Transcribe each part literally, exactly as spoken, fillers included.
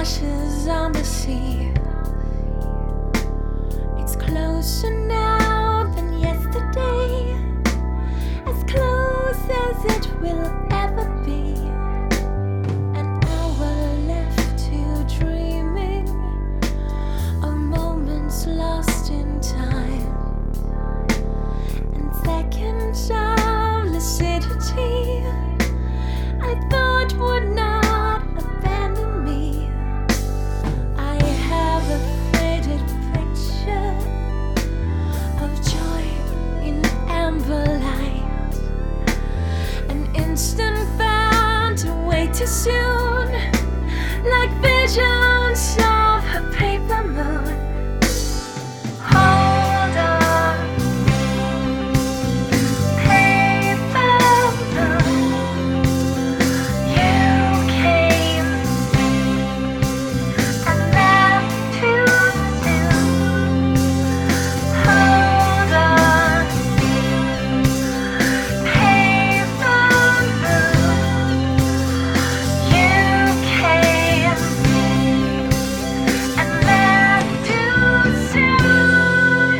splashes on the sea. It's closer now than yesterday, as close as it will ever be. An hour left to dreaming of moments lost in time, and seconds of lucidity I thought would not abandon me. I have a faded picture of joy in amber light, an instant found way too soon, like visions of a paper moon. Hold on, paper moon, you came and left too soon. Hold on, paper moon, you came and left too soon.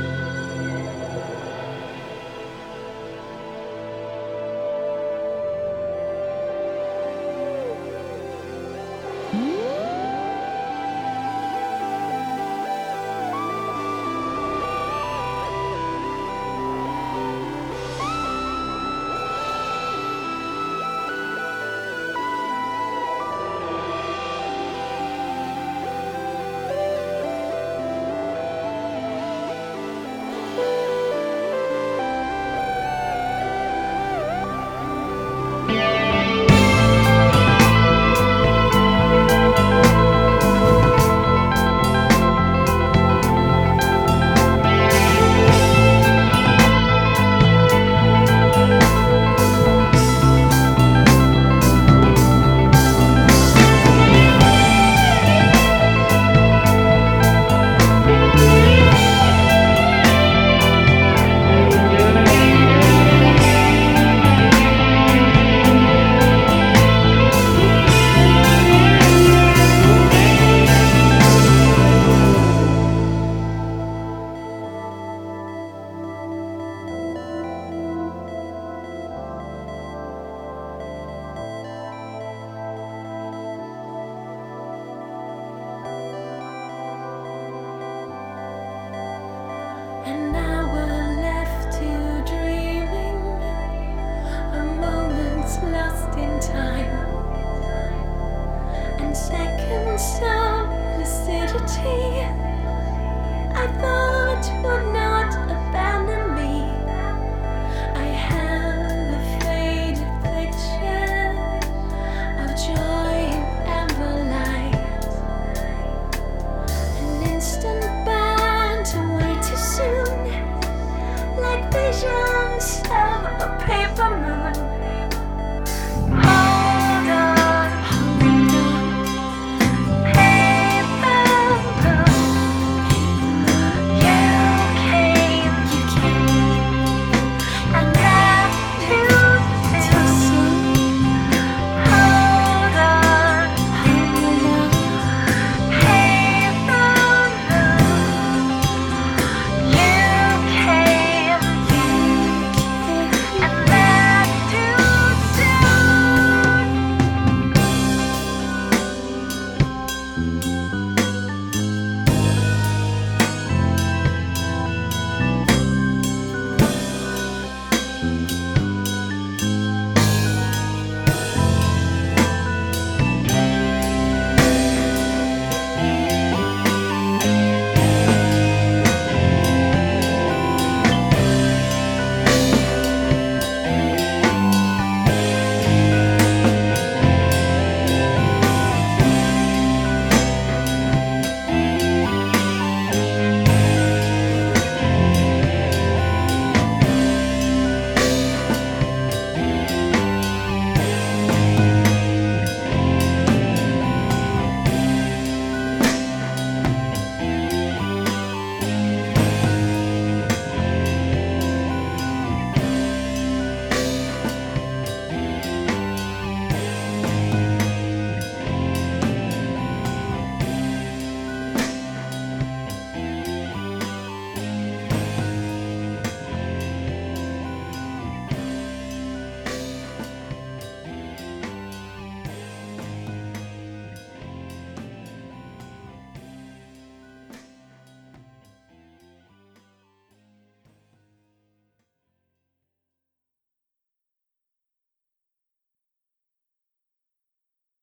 An hour left to dreaming of moments lost in time, and seconds of lucidity